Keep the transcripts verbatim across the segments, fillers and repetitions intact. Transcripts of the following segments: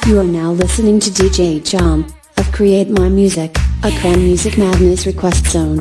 You are now listening to D J Jam of Create My Music, a Crown Music Madness request zone.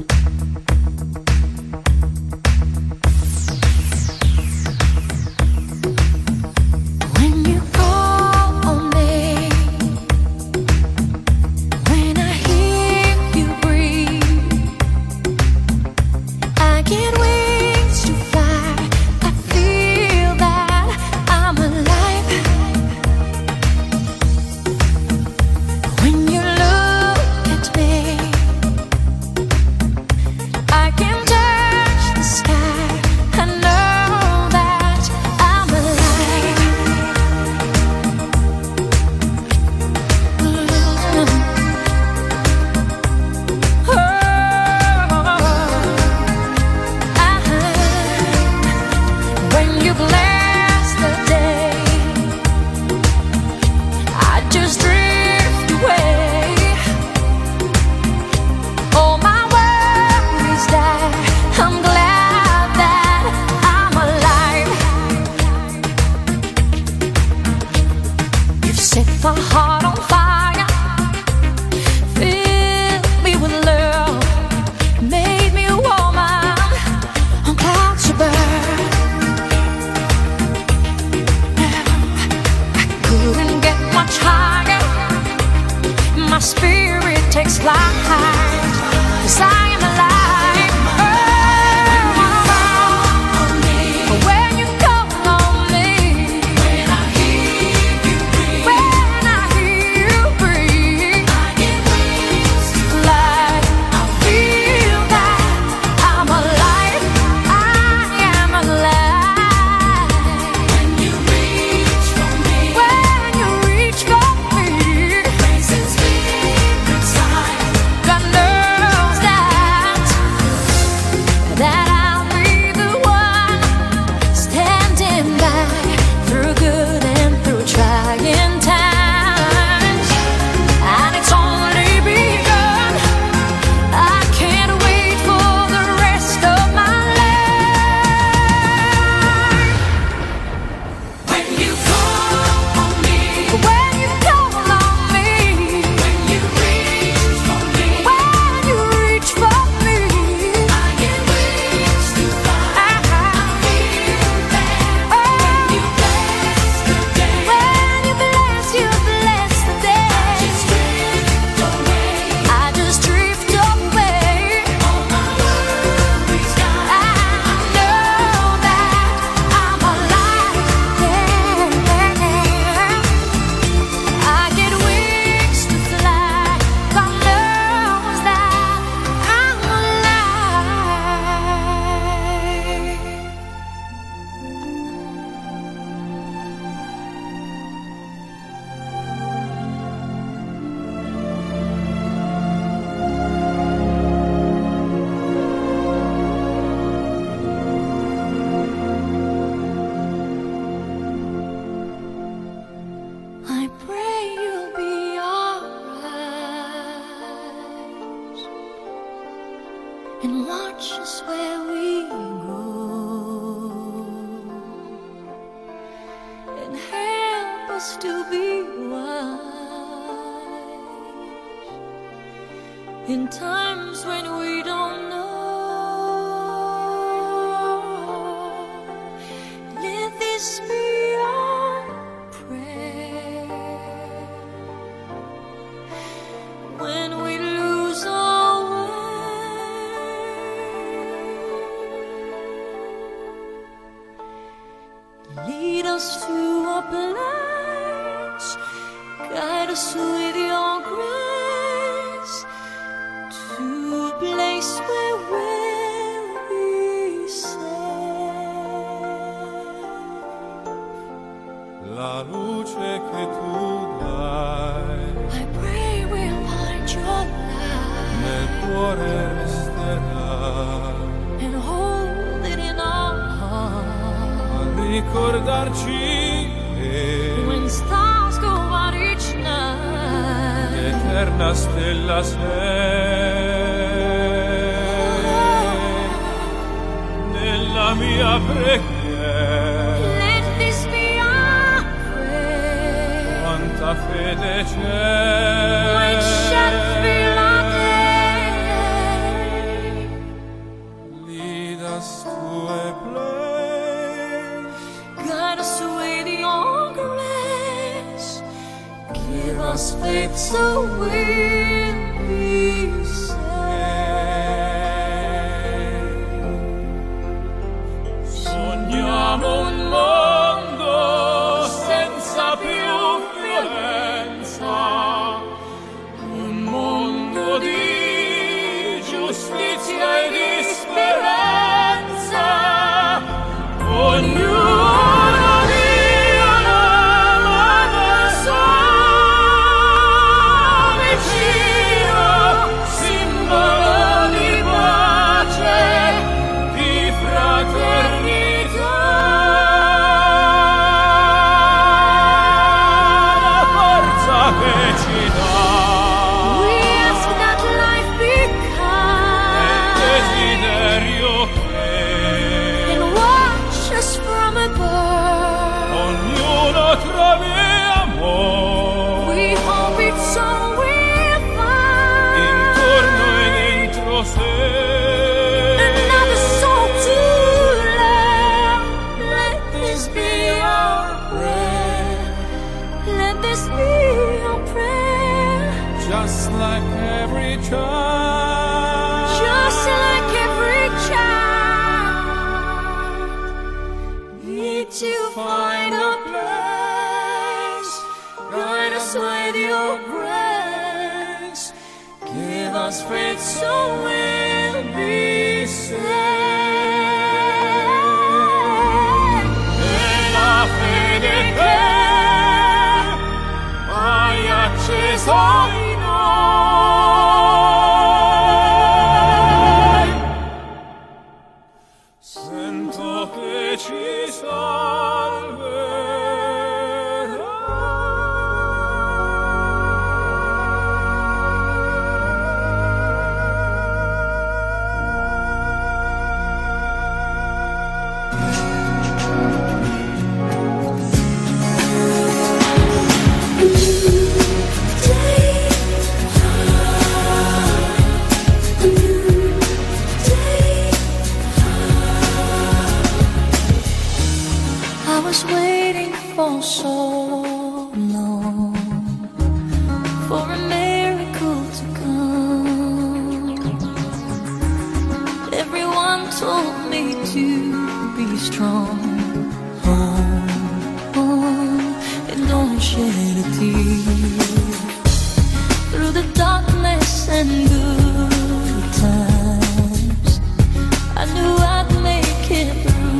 Quanta fede c'è. Which shall feel our day. Lead us to a place. Guide us with your grace. Give us faith so we'll be saved. Sogniamo un mondo senza più violenza, un mondo di giustizia e di speranza. Ognuno di una mano sua vicino, simbolo di pace, di fraternità. La forza che ci dà We ask that life be è il kind desiderio che and watch us from above. ognuno trovi amore We hope it's all we'll find. intorno e dentro sé. Another soul to love. Let this be our prayer. Let this be our prayer. Just like every child, Just like every child, need to find a place. Guide us with your grace. Give us faith so we'll be saved. e la fede che hai acceso in noi, sento che ci I was waiting for so long for a miracle to come. Everyone told me to be strong. Hold on and don't shed a tear. Through the darkness and good times, I knew I'd make it through.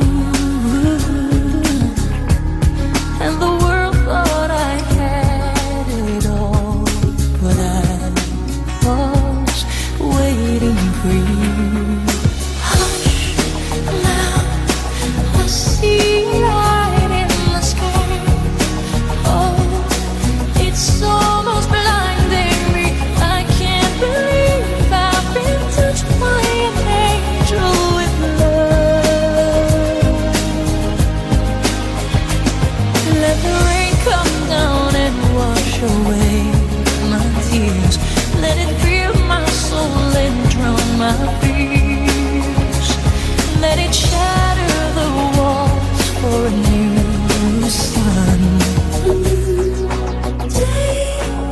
And the world thought I had it all, but I was waiting for you. Hush, now I see light in the sky. Oh, it's almost blinding me. I can't believe I've been touched by an angel with love. Let the rain come down and wash away my tears. Let it fill my soul and drown my fears. Let it shatter the walls for a new sun. A new day.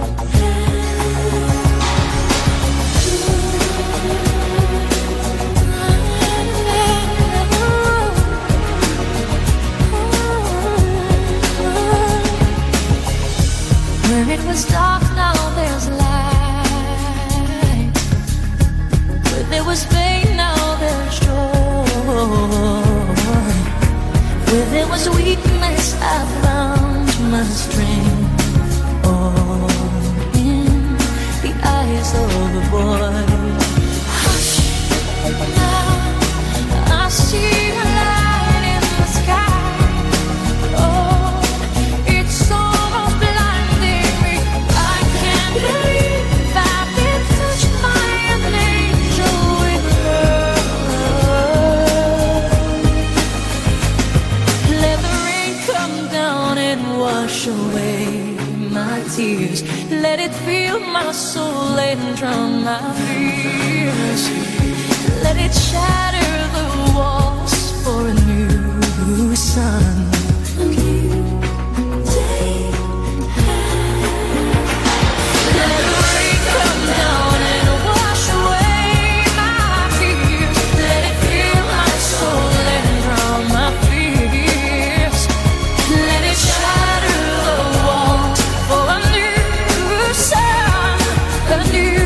Where it was dark, now there's light. Where there was pain, now there's joy. Where there was weakness, I found my strength. All in the eyes of a boy. Hush, now I see a light in the sky. Oh, it's almost blinding me. I can't believe I've been touched by an angel with love. Let the rain come down and wash away my tears. Let it fill my soul and drown my fears. Let it shatter the walls for a new sun. A new day. Let the rain come down and wash away my tears. Let it fill my soul and drown my fears. Let it shatter the walls for a new sun, a new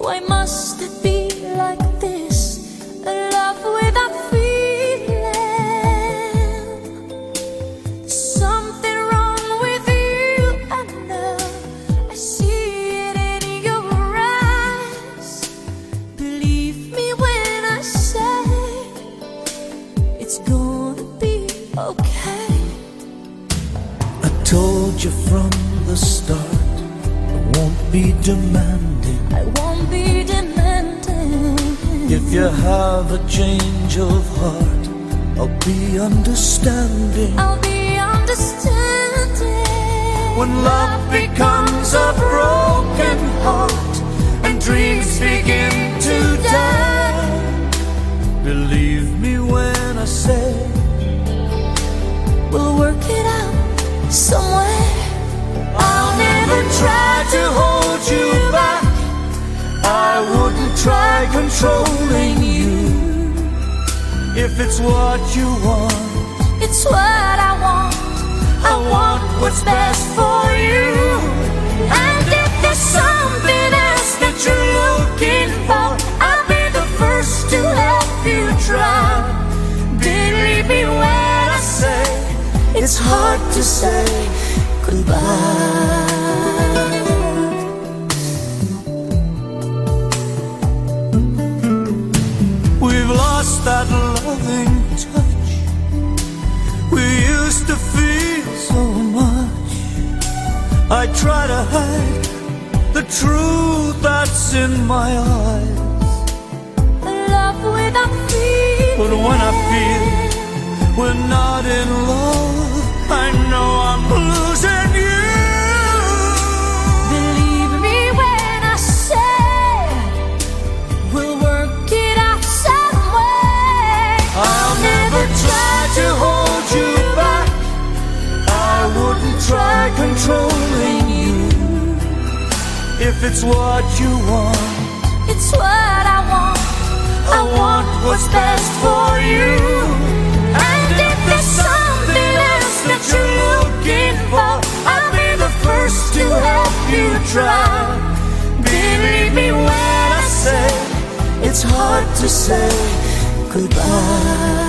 Why must it be like this? A love without feeling. Something wrong with you, I know. I see it in your eyes. Believe me when I say it's gonna be okay. I told you from the start, I won't be demanding. I won't be demanding. If you have a change of heart, I'll be understanding. I'll be understanding. When love becomes a broken heart and dreams begin to die, believe me when I say we'll work it out somewhere. I'll never try to hold you back. I wouldn't try controlling you. If it's what you want, it's what I want. I want what's best for you. And if there's something else that you're looking for, I'll be the first to help you try. Believe me when I say it's hard to say goodbye. We've lost that loving touch we used to feel so much. I try to hide the truth that's in my eyes. Love without feeling. But when I feel we're not in love, I know I'm losing you. Believe me when I say we'll work it out some way. I'll never try to hold you back. I wouldn't try controlling you. If it's what you want, it's what I want. I want what's best for you. And if there's something else that you're looking for, I'll be the first to help you try. Believe me when I say it's hard to say goodbye.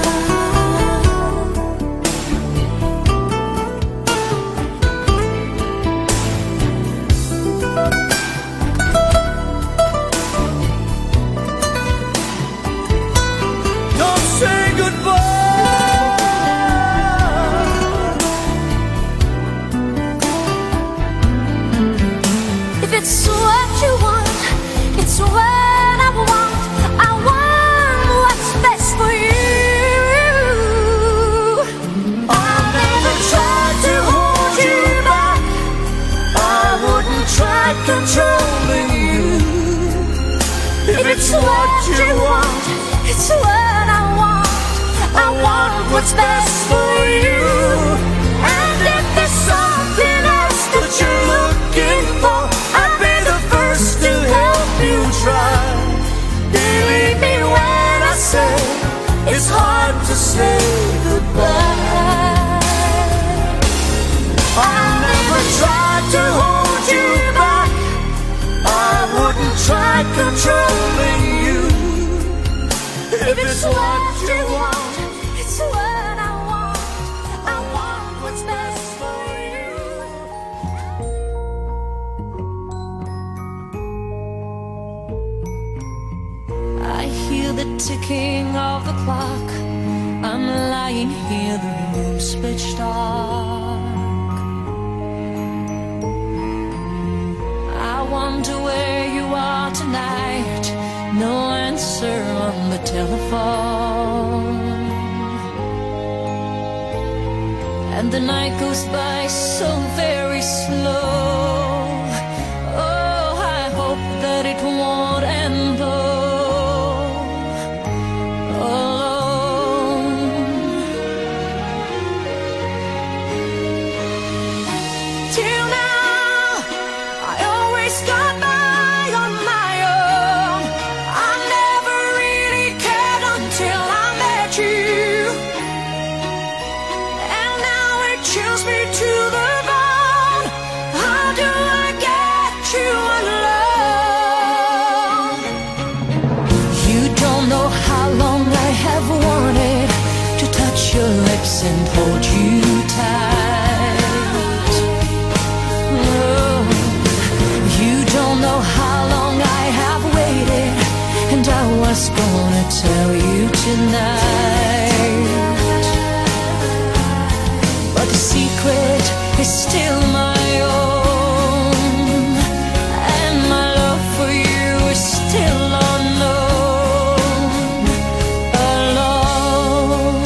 Don't say goodbye. if it's what you want, it's what I want. I want what's best for you. I'll never try to hold you back. I wouldn't try controlling you. If it's what you want, it's what I want. I want what's best for you. And if there's something else that you're looking for, I'd be the first to help you try. Believe me when I say it's hard to say goodbye. I'll never try to hold you back. I wouldn't try controlling you. If it's what you want, it's what I want. I want what's best for you. I hear the ticking of the clock. I'm lying here, the room's pitch dark. I wonder where you are tonight. No answer on the telephone. And the night goes by so very slow. Oh, I hope that it won't end though. Alone. Till now, I always got by on my own. I never really cared until I met you. And now it chills me to the bone. How do just gonna tell you tonight. But the secret is still my own, and my love for you is still unknown, alone.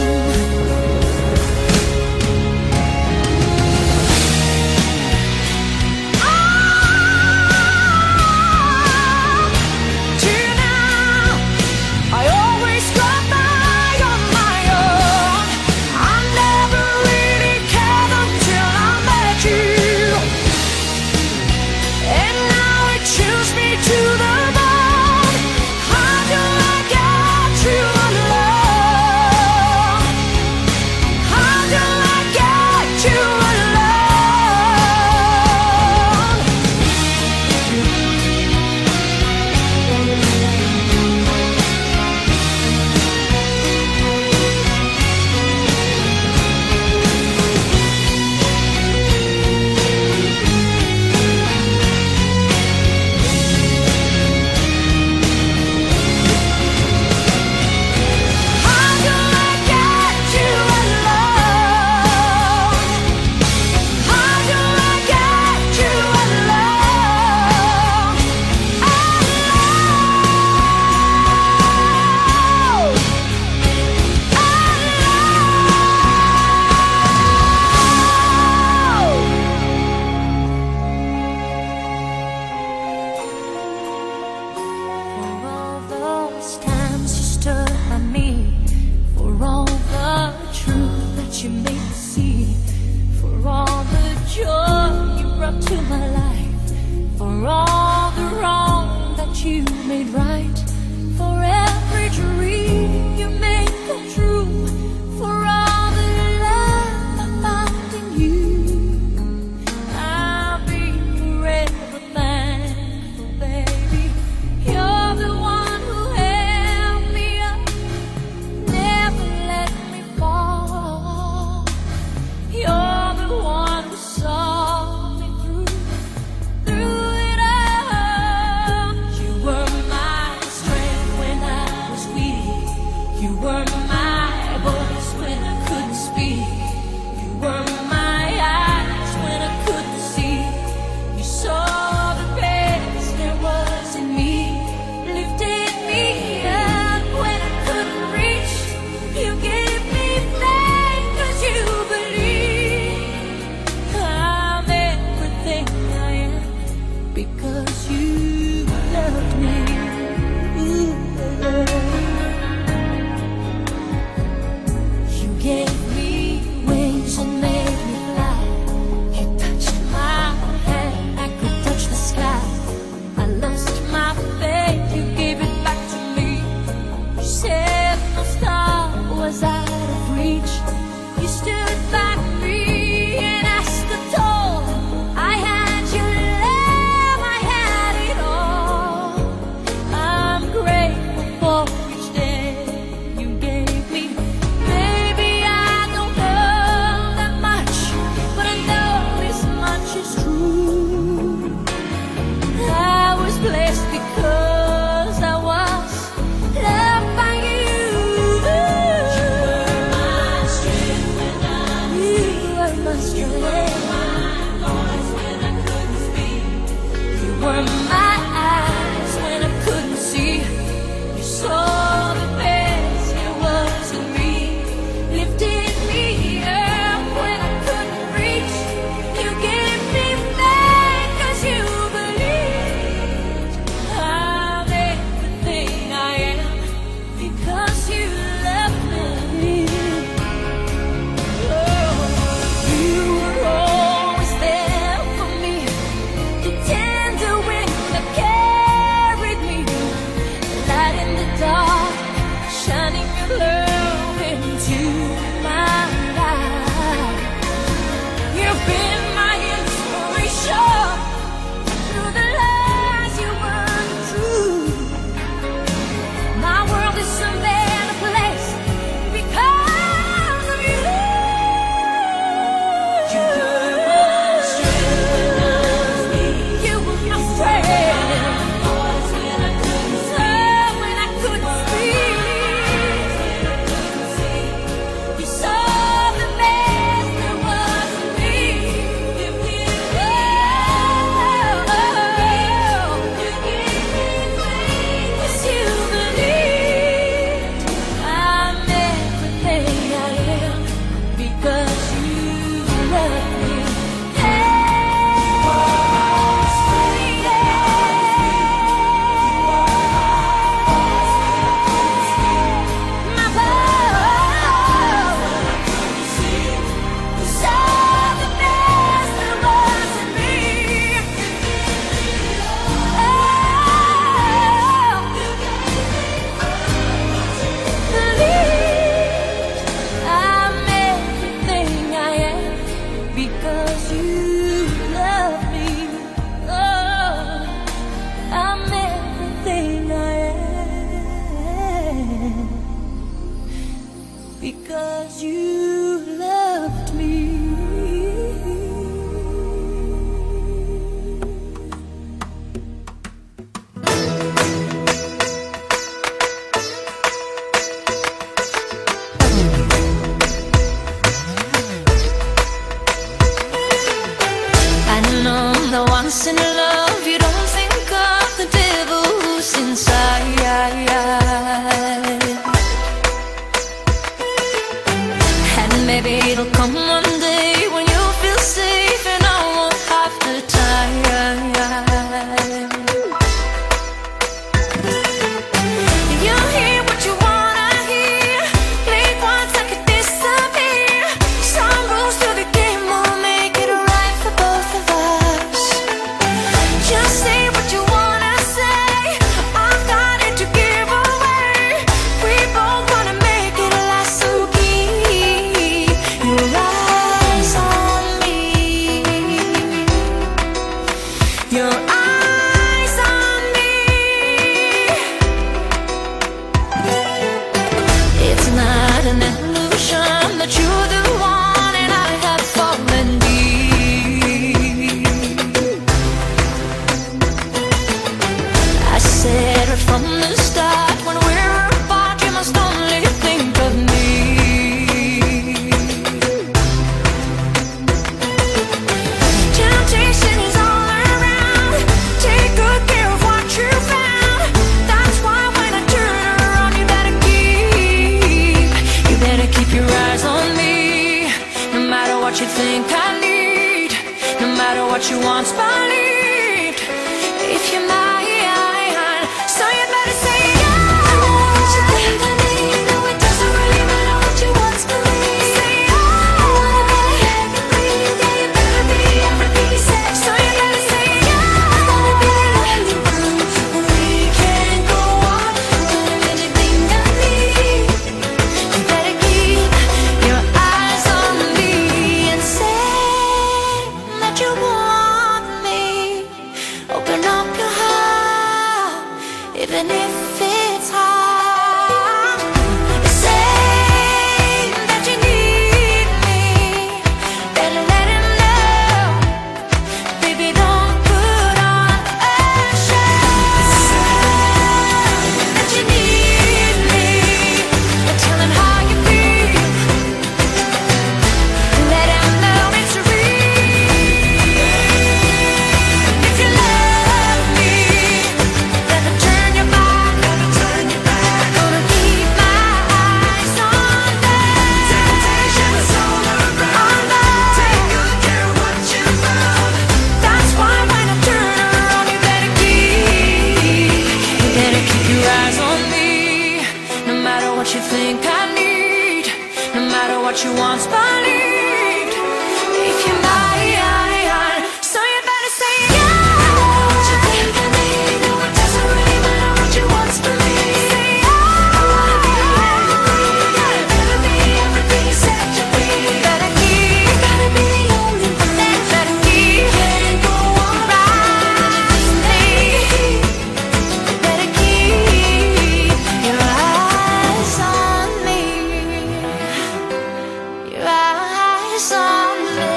Till now, I always got by on my own. I never really cared until I met you, and now it chills me to the bone. How do I get you alone? How do I get you alone? How do I get you alone? How do I get you alone? For all those times you stood by me, for all the truth that you made me see, for all the joy you brought to my life, for all the wrong that you made right, for every dream you made come true, for all the love I found in you, I'll be forever thankful, baby. You're the one who held me up, never let me fall. You're the one who saw me through, through it all. You were my strength when I was weak. You were my think I need, no matter what you once believed. If you're mine, so you better say yeah. No matter what you think I need, no, it doesn't really matter what you once believed. Say yeah. I wanna be here and breathe, yeah, you better be everything you said. So you better say yeah. I wanna be the only one, we can't go on doing anything I need. You better keep your eyes on me and say that you want me. Open up your heart, even if it's hard. Say that you need me, better let him know. Baby, don't put on a show. That you need me, and tell him how you feel. Let him know it's real. If you love me, never turn your back, never turn your back. Gonna keep my eyes on that. Temptation is all around. Take good care of what you love. That's why when I turn around, you better keep, you better keep your eyes on me. No matter what you think I need, no matter what you once believed. If you're mine, so you better say yeah. No matter what you think I need, no, it doesn't really matter what you once believed. Say yeah. I wanna be everything, yeah, you better be everything you said you be. You better keep, you gotta be the only one. That better keep, can't go on right with me. You better keep your eyes on me. Your eyes on me.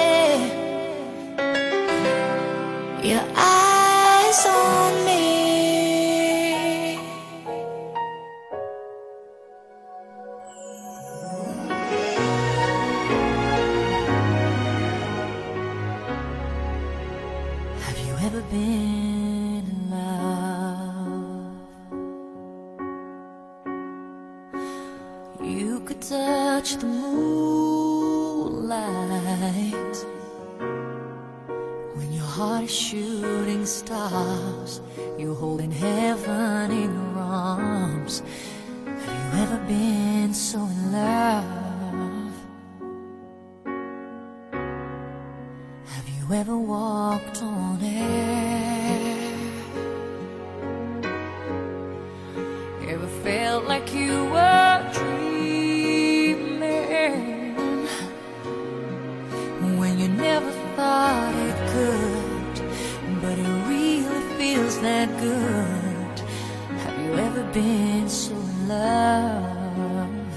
Your eyes on me. Have you ever been in love? You could touch the moonlight when your heart is shooting stars. You're holding heaven in your arms. Have you ever been so in love? Have you ever walked on air? Ever felt like you were dreaming when you never thought it could, but it really feels that good? Have you ever been so in love?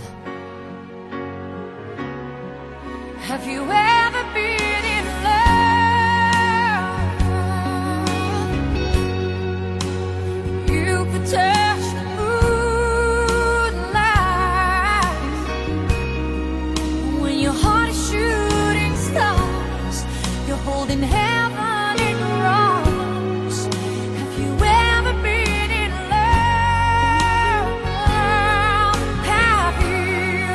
Have you ever been in love? You could touch the moonlight when your heart is shooting stars. You're holding heaven in your arms. Have you ever been in love? Have you?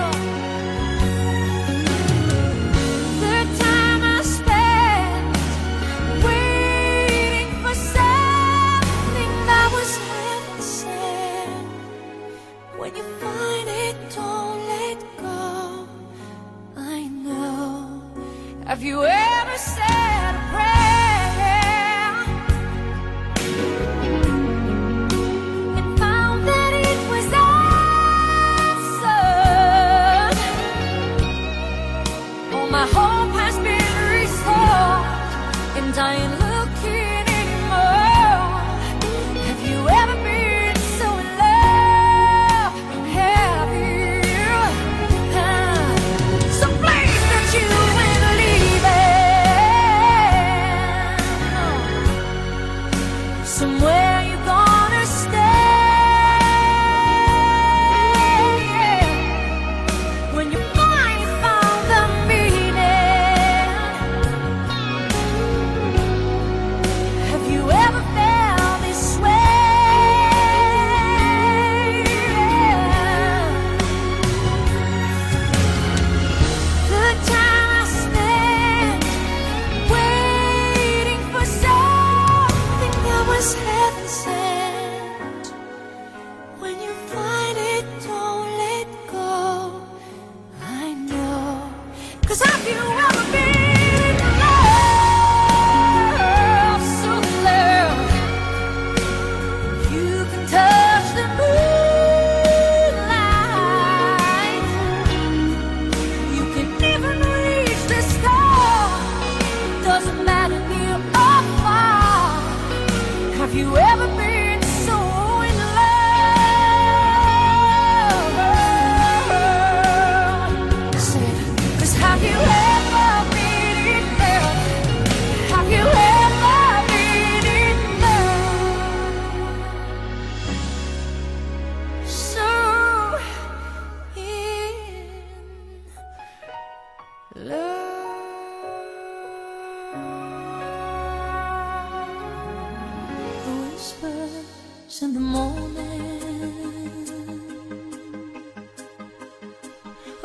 The time I spent waiting for something that was heaven sent. When you find it, don't let go. I know. Have you ever said a prayer and found that it was answered? All my hope has been restored, and I ain't looking anymore. Have you ever been so in love? Have you? Some place that you ain't leaving.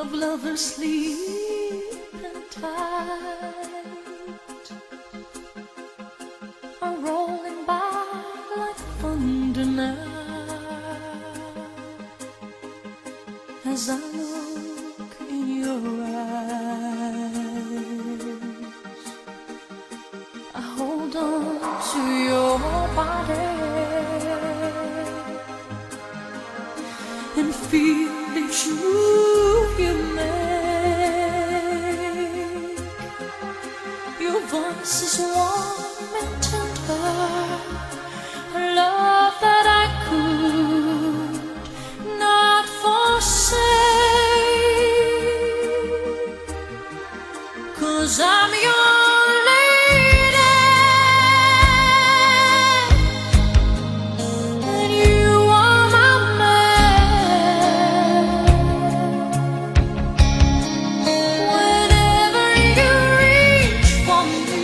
of lovers sleeping tight are rolling by like thunder now. As I look in your eyes, I hold on to your body and feel it's you you make. Your voice is warm and tender, a love that I could not forsake, 'cause I'm your lady and you are my man. Whenever you reach for me,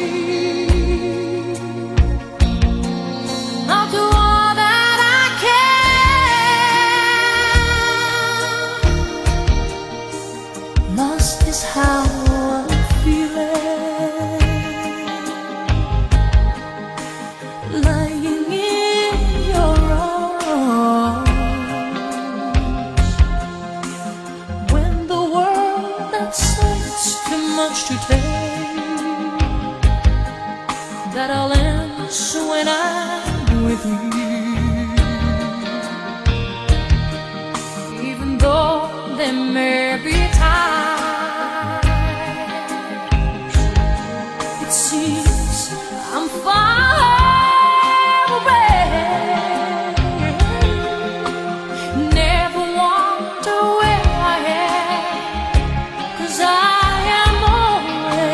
I'll do all that I can. Lost is how I'm feeling, lying in your arms. When the world outside's too much to take, that I'll answer when I'm with you. Even though there may be times it seems I'm far away, never wonder where I am, 'cause I am always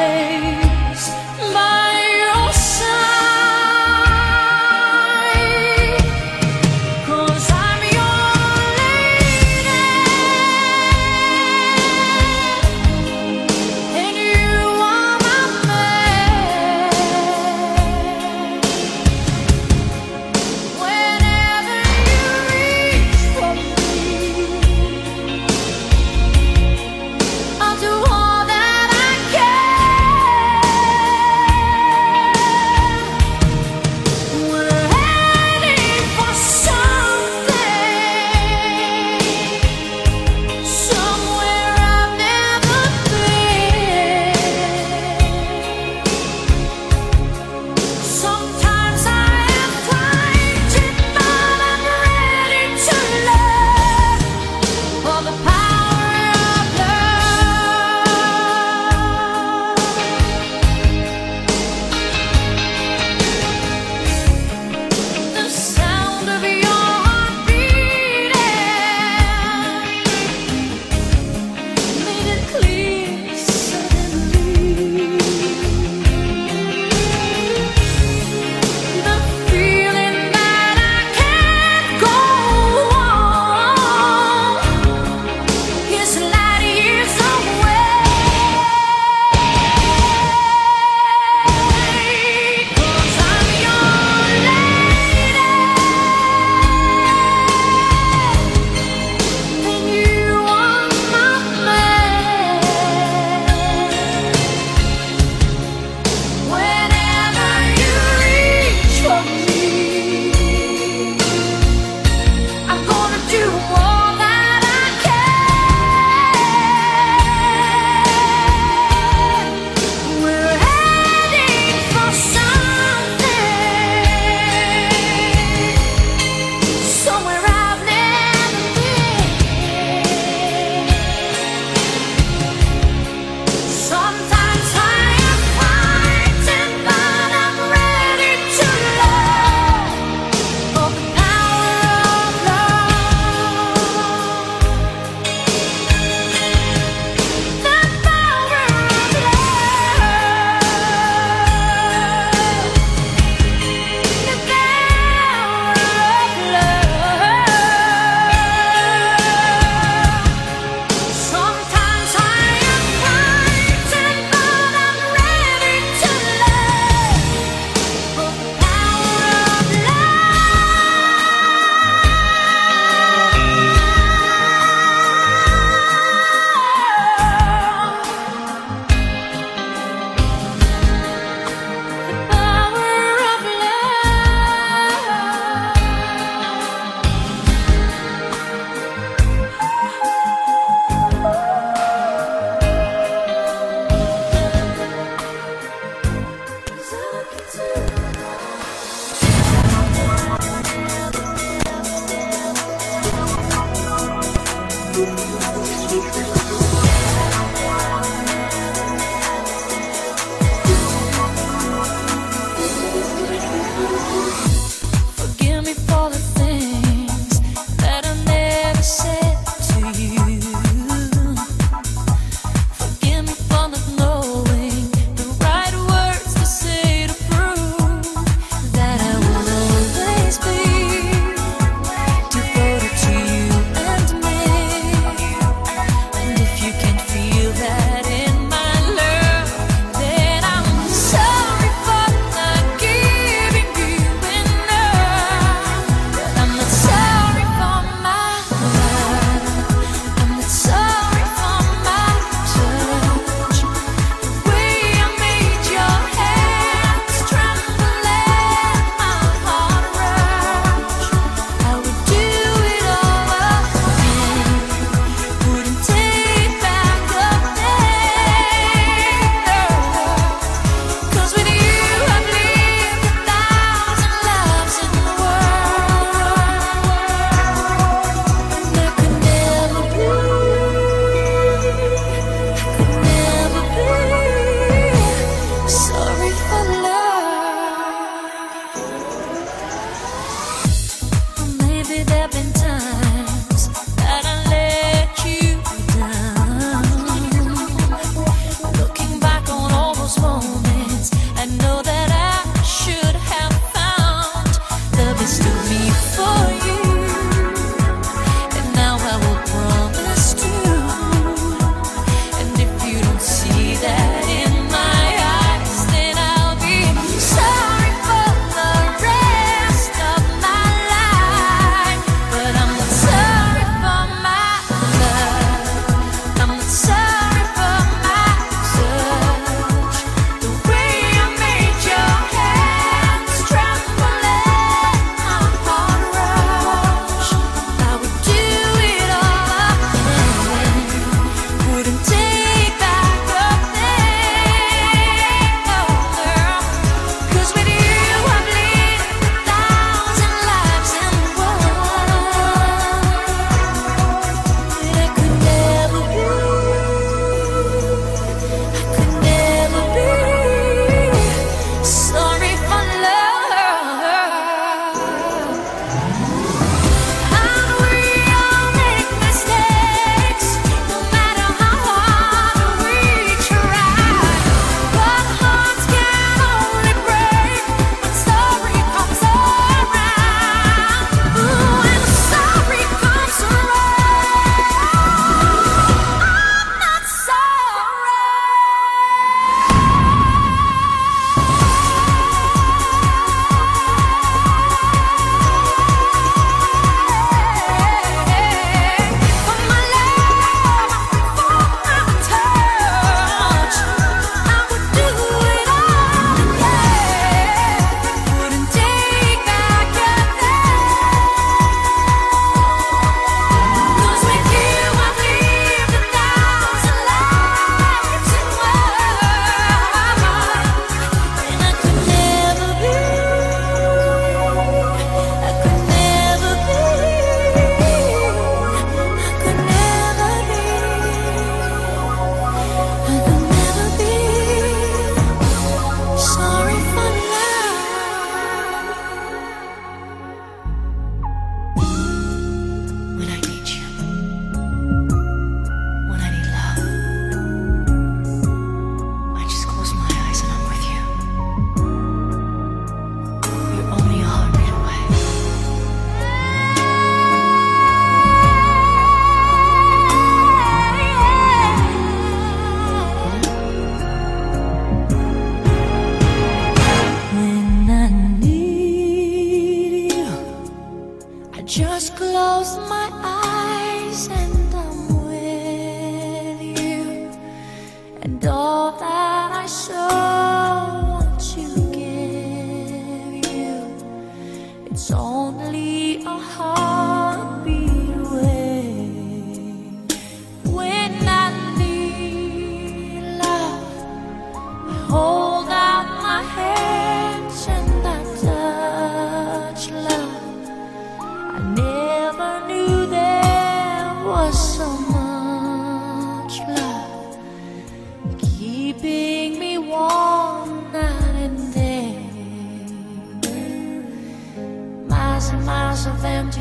I never knew there was so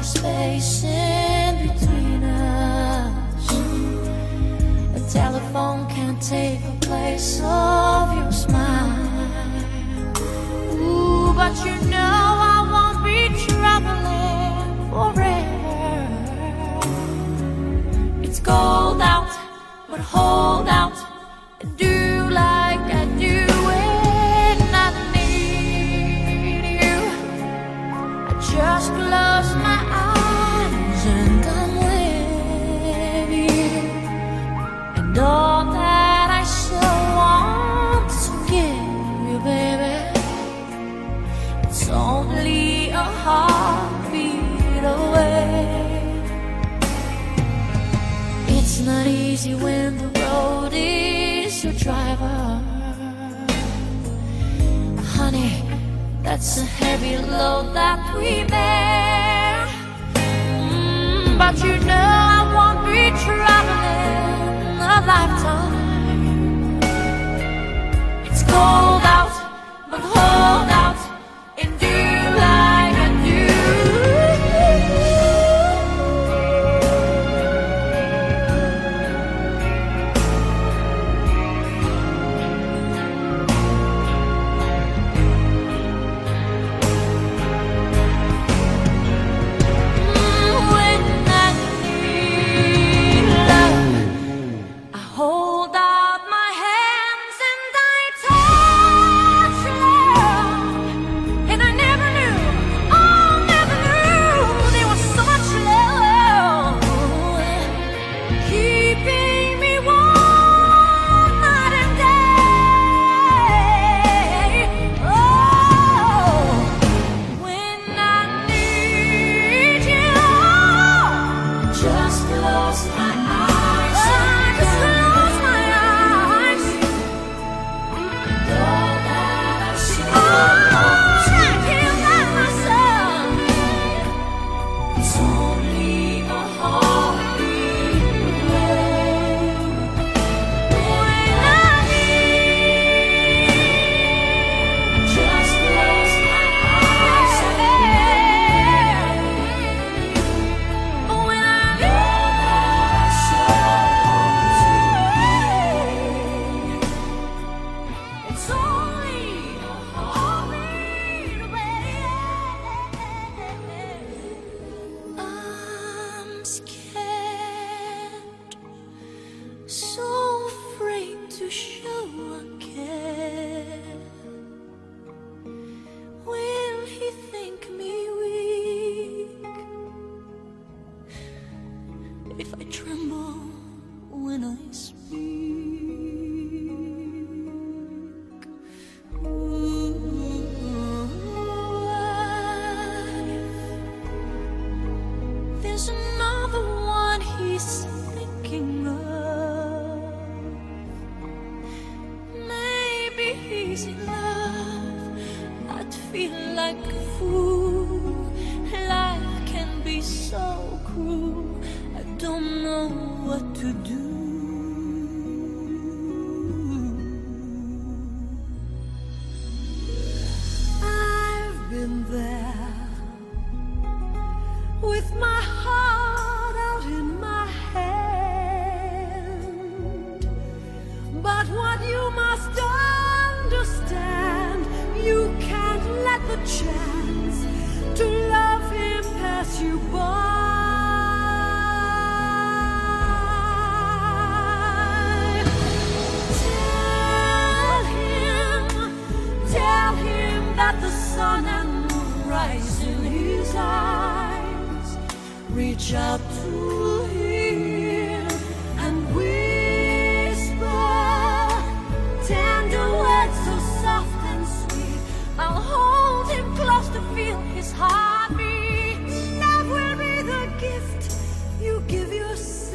empty space in between us. A telephone can't take the place of your smile. Ooh, but you know I won't be traveling forever. It's cold out, but hold out and do like I do when I need you. I just close my eyes and I'm with you. And all that I so want to give you, baby, it's only a heartbeat away. It's not easy when the road is your driver. Honey, that's a heavy load that we bear. Mm, but you know I won't be traveling a lifetime. It's cold out, but hold out and do like I do. Hold out my hands and I touch love. And I never knew, oh, never knew there was so much love keeping me warm night and day. Oh, when I need you, just close my eyes. Just close my eyes. All that I see, oh, I can't let myself. It's only a heartbeat away. When I need, just close my eyes. When I need, so it's only a heartbeat away. I'm scared, so afraid to show I care. Will he think me weak if I tremble when I speak? Ooh, what if there's another one he's thinking of? Maybe he's in love. I'd feel like a fool. Life can be so cruel. I don't know what to do. I've been there with my heart out in my hand. But what you must understand, you can't let the chance to love him pass you by. Tell him, tell him that the sun and moon rise in his eyes. Reach out to him and whisper tender words so soft and sweet. I'll hold him close to feel his heartbeat. Love will be the gift you give yourself.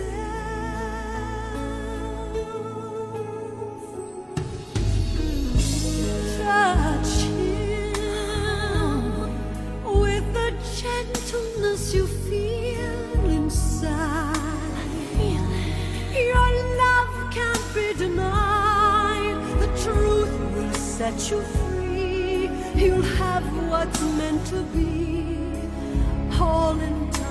Touch him with the gentleness you feel inside. Your love can't be denied. The truth will set you free. You'll have what's meant to be, all in time.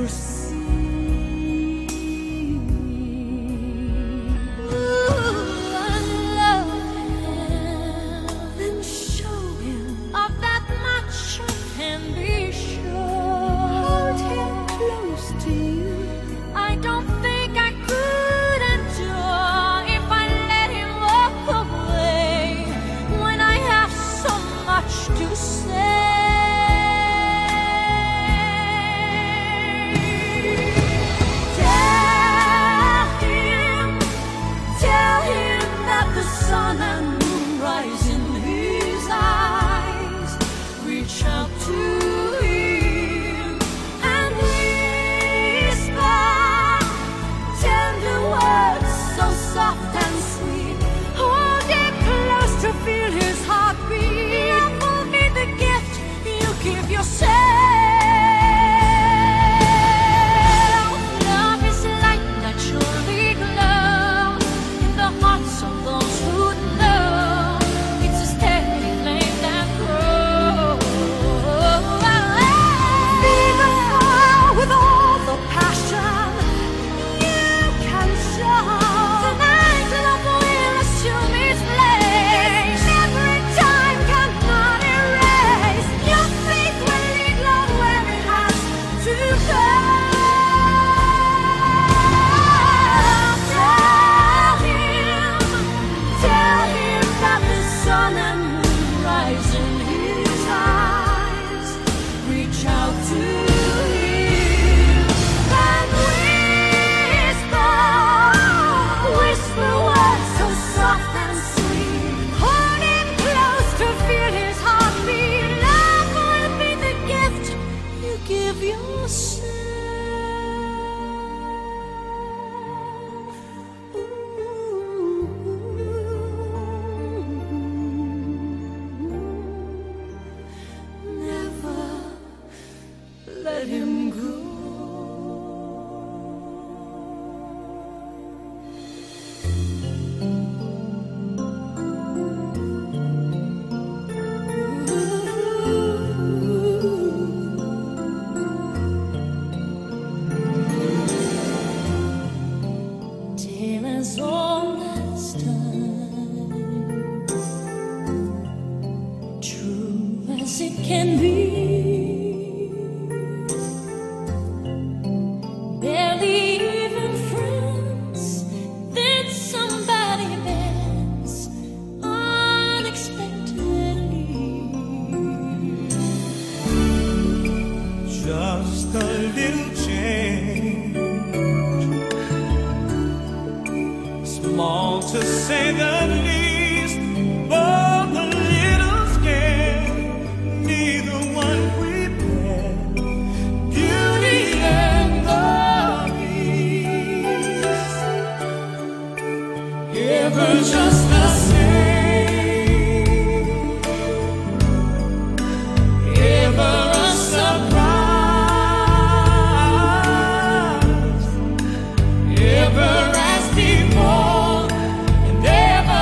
Everlasting more and ever.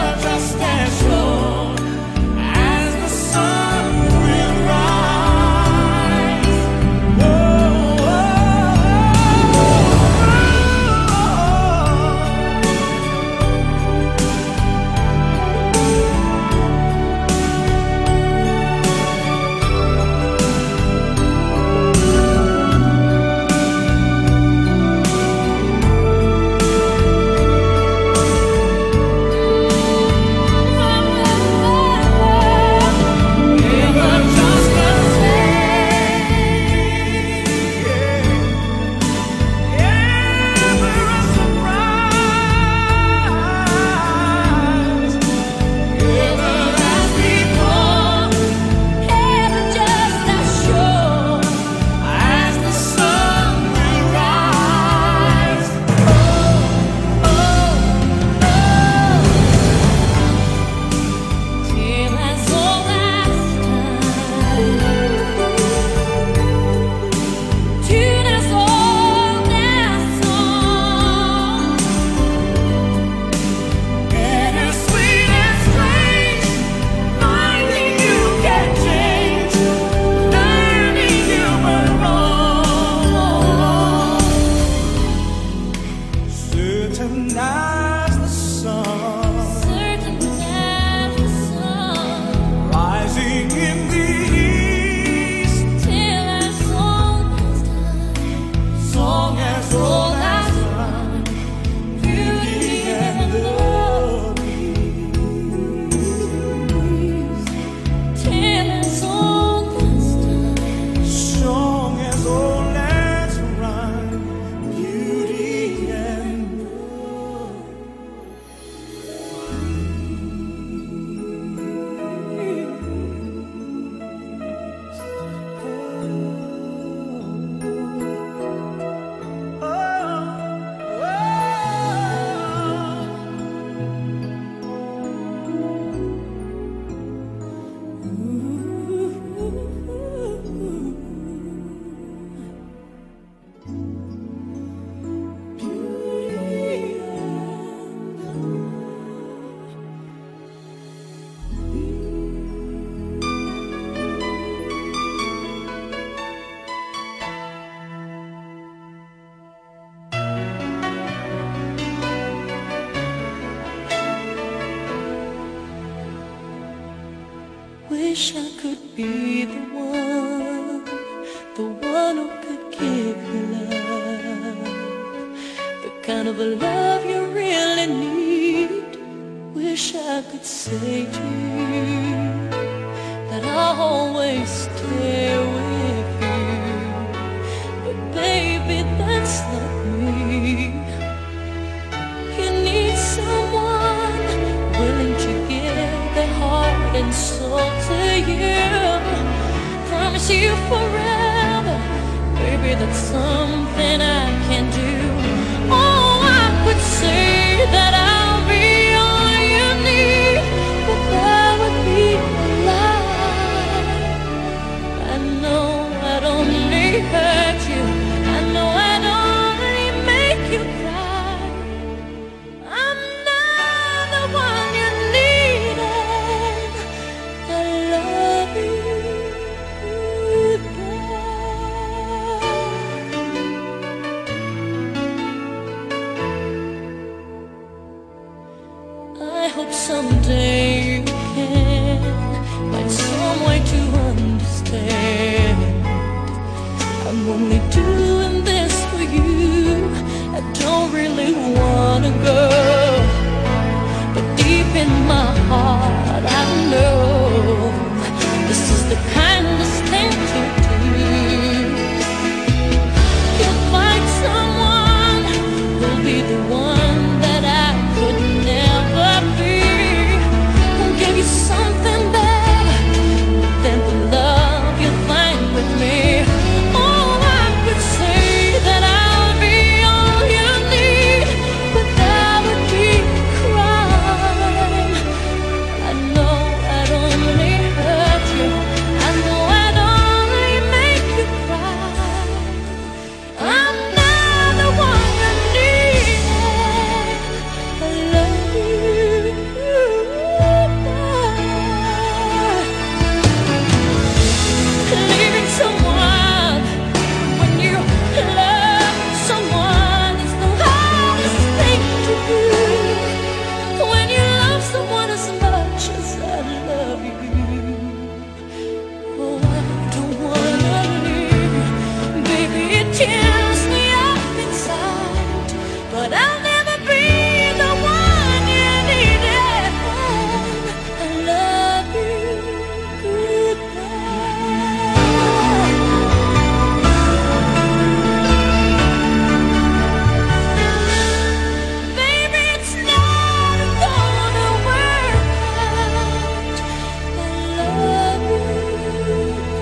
wish I could be the one, the one who could give you love, the kind of love you really need. Wish I could say to you that I'll always stay with you, but baby, that's not me. You need someone willing to give their heart and soul to you, promise you forever, baby, that's something I can do. Oh, I could say that I'll be all you need, but that would be a lie. I know I'd only hurt you, I know I'd only make you cry. I'm not the one you needed. I love you. I hope someday you can find some way to understand. I'm only doing this for you. I don't really wanna go, but deep in my heart I know this is the kindest thing to do. You'll find someone who'll be the one that I could never be, who'll give you something better than the love you'll find with me. Oh, I could say that I'll be all you need, but that would be a crime. I know I'd only hurt you, I know I'd only make you cry. I'm not the one you needed. I love you. Leaving someone when you love someone is the hardest thing to do. When you love someone as much as I love you, oh, I don't wanna leave. Baby, it tears me up inside, but I'll never be the one you needed. I love you. Goodbye. Baby, it's not gonna work out. I love you.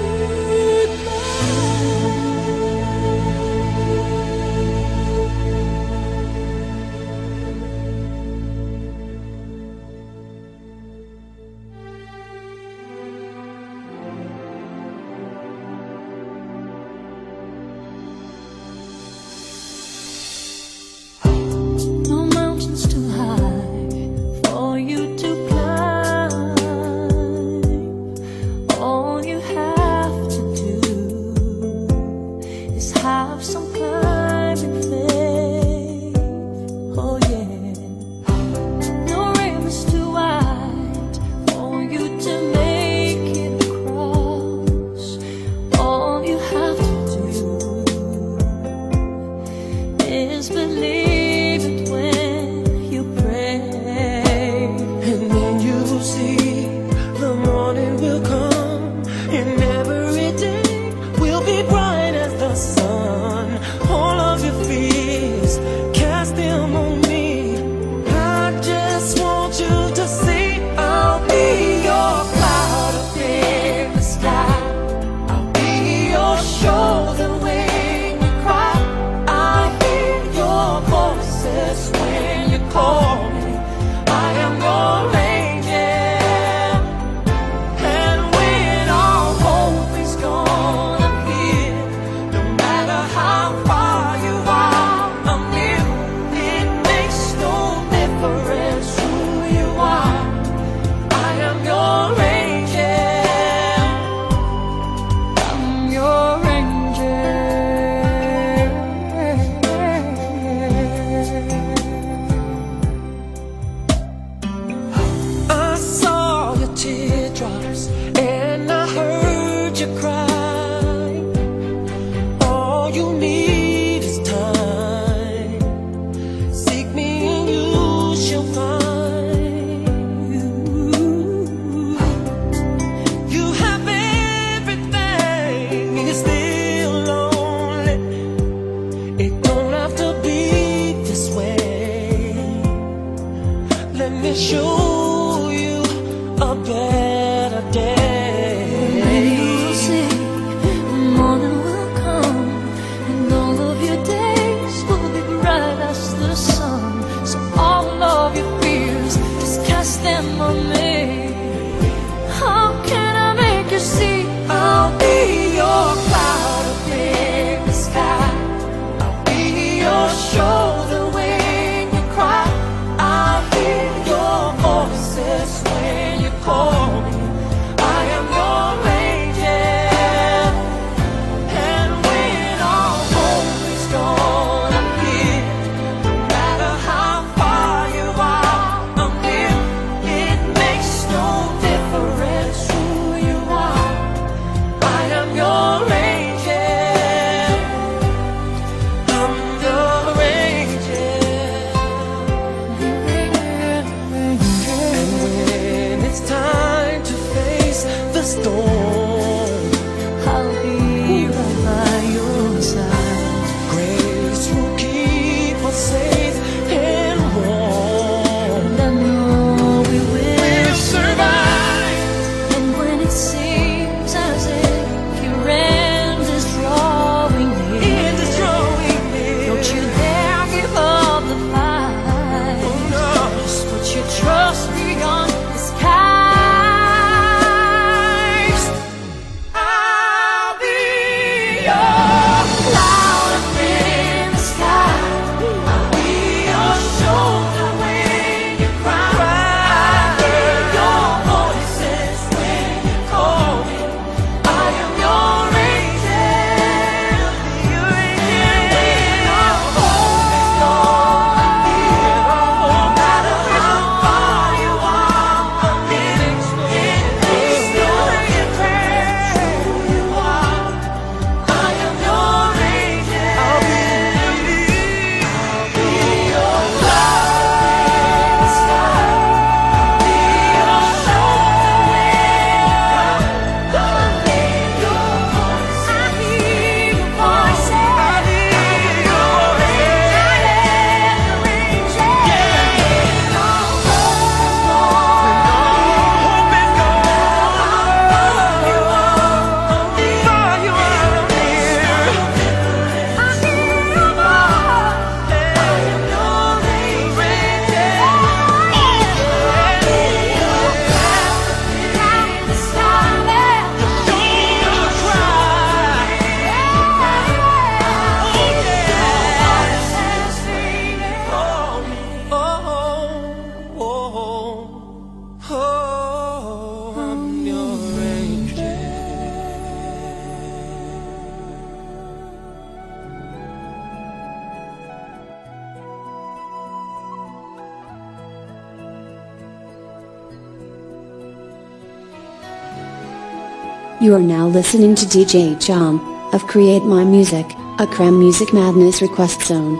No mountains too high for you to climb. All you have to do is have some climbing faith. Oh yeah. No rim is too wide for you to make it across. All you have to do is believe it when you pray. And then you'll see the morning will come, and every day will be bright as the sun. All of your fears, cast them on me. I just want you to see I'll be your cloud up in the sky. I'll be your shoulder when you cry. I hear your voice. this way. Let me show you a better day. Maybe you'll see the morning will come, and all of your days will be bright as the sun. So all of your fears, just cast them on me. How can I make you see? I'll be your cloud up in the sky. I'll be your shoulder when you cry. I'll hear your voices when you call me. I am your angel. And when all hope is gone, I'm here. No matter how far you are, I'm here. It makes no difference who you are. I am your angel. I'm your angel. And when it's time to face the storm, I'll be right by your side. grace will keep us safe and warm. And I know we will We'll survive. And when it seems as if your end is drawing near, It is drawing near. don't you dare give up the fight. Oh no. Just put your trust beyond the skies. I'll be your cloud up in the sky. I'll be your shoulder when you cry. I'll hear your voices when you call me. I am your angel. Your angel. When all hope is gone, I'm here. No matter how far you are, I'm here. It makes no difference who you are. I am your angel. I'll be, I'll be your cloud in the sky. I'll be your shoulder when you cry. I'll hear your voice. I hear your voice. I hear your angel. Yeah. All hope is gone. All hope is gone. Far you are, I'm here. I hear your voice. I am your angel. In the sky, don't cry. Oh, oh, oh, I'm your angel. You are now listening to D J Jam of Create My Music, a Cram Music Madness request zone.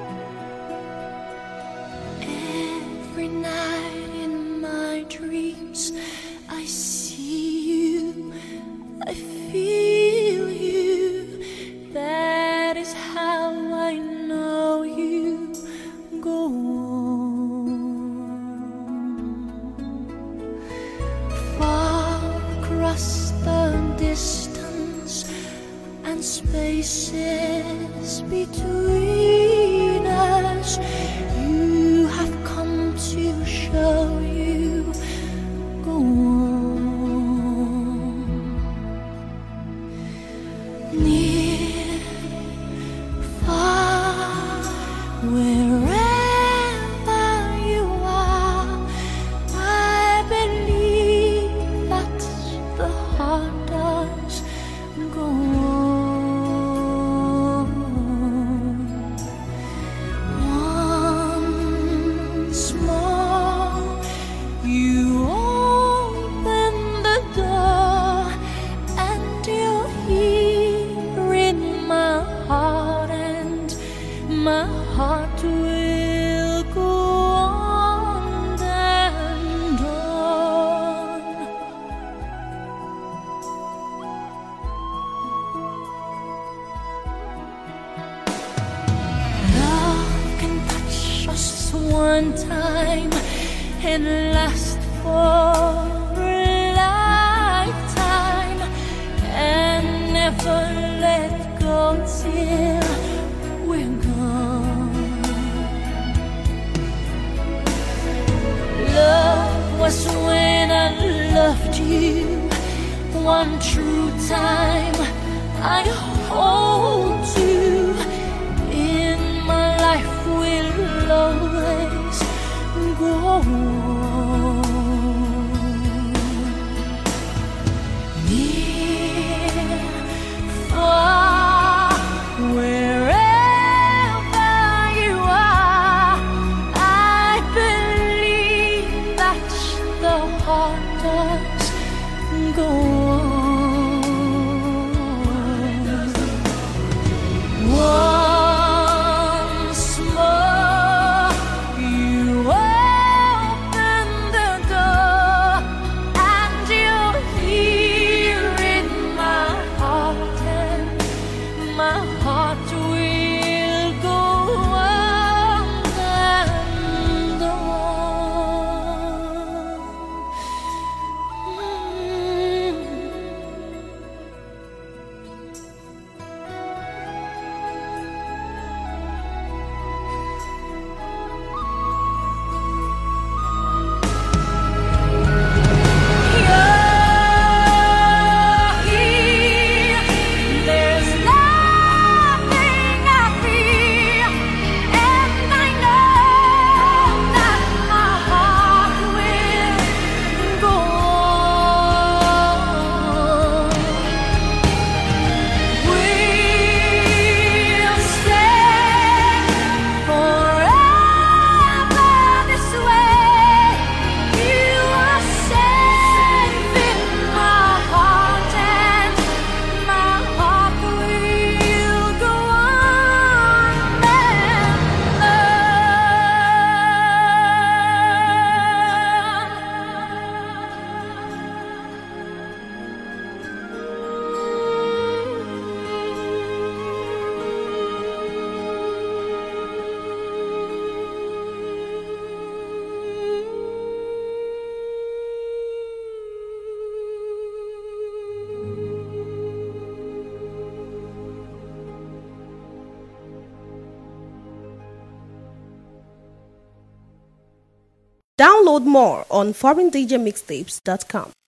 Every night in my dreams, I see you, I feel you. That is how I know you go on. Far across the distance and spaces between us, you have come to show you go on. Near, far, wherever you are, I believe that the heart does go on. Once more, you open the door, and you're here in my heart, and my heart will go on and on. Love can touch one time and last for a lifetime and never let go till we're gone. Love was when I loved you one true time. I hold you in my life, will always go on. Near, far, wherever you are, I believe that the heart does go on. Once more, you open the door, and you're here in my heart, and my heart will go on and on. There's nothing I fear, and I know that my heart will go on. We'll stay forever this way. You are safe in my heart, and my heart will go on Download more on foreign d j mixtapes dot com.